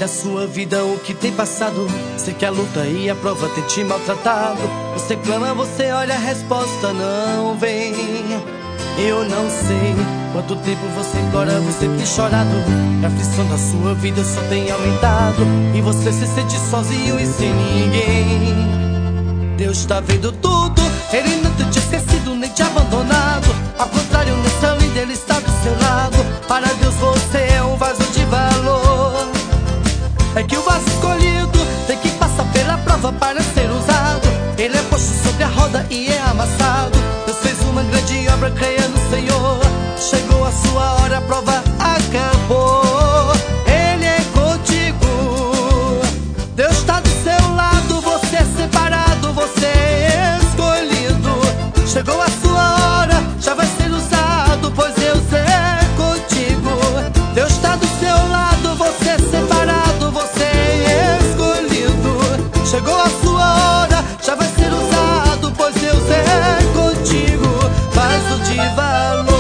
da sua vida o que tem passado. Sei que a luta e a prova tem te maltratado. Você clama, você olha, a resposta não vem. Eu não sei quanto tempo você implora, você tem chorado. A aflição da sua vida só tem aumentado, e você se sente sozinho e sem ninguém. Deus tá vendo tudo, Ele não tem te esquecido nem te abandonado. Ao contrário, nessa linda Ele está do seu lado. Para Deus você é um vaso de valor. É que o vaso escolhido tem que passar pela prova para ser usado. Ele é posto sobre a roda e é amassado. Deus fez uma grande obra, creia no Senhor. Chegou a sua hora, a prova acabou. Ele é contigo. Deus está do seu lado, você é separado, você é escolhido. Chegou a sua hora, já vai ser usado, pois Deus é contigo. Deus está do seu lado, você é separado, você é escolhido. Chegou a sua hora, já vai ser usado, pois Deus é contigo. Vaso de valor.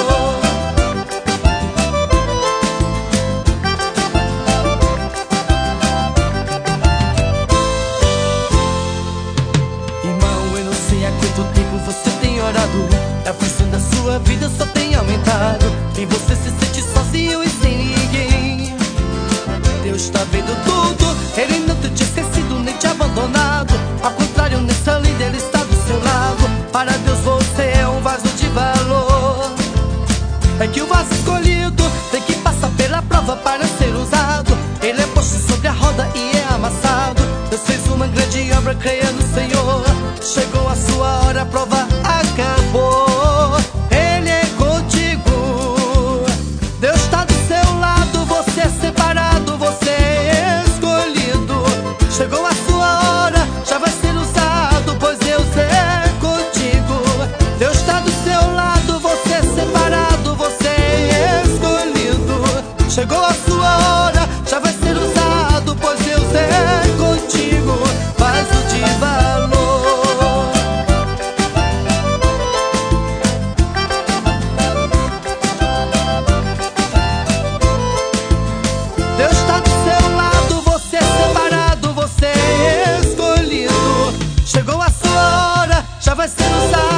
Irmão, eu não sei há quanto tempo você tem orado. A aflição da sua vida só tem aumentado, e você se sente sozinho e sem ninguém. Deus tá vendo tudo, Ele não tem te esquecido nem te abandonado. Ao contrário, nessa linda Ele está do seu lado. Para Deus você é um vaso de valor. É que o vaso escolhido tem que passar pela prova para ser usado. Ele é posto sobre a roda e é amassado. Deus fez uma grande obra, creia no Senhor. Chegou a sua hora, a prova acabou. Ele é contigo. Deus está do seu lado, você é separado, você é escolhido. Chegou a sua hora, já vai ser usado, pois Deus é contigo. Deus está do seu lado, você é separado, você é escolhido. Chegou a sua hora, já vai ser usado, pois Deus é contigo. Vaso de valor. Deus está do seu lado, você é separado, você é escolhido. Chegou a sua hora, já vai ser usado.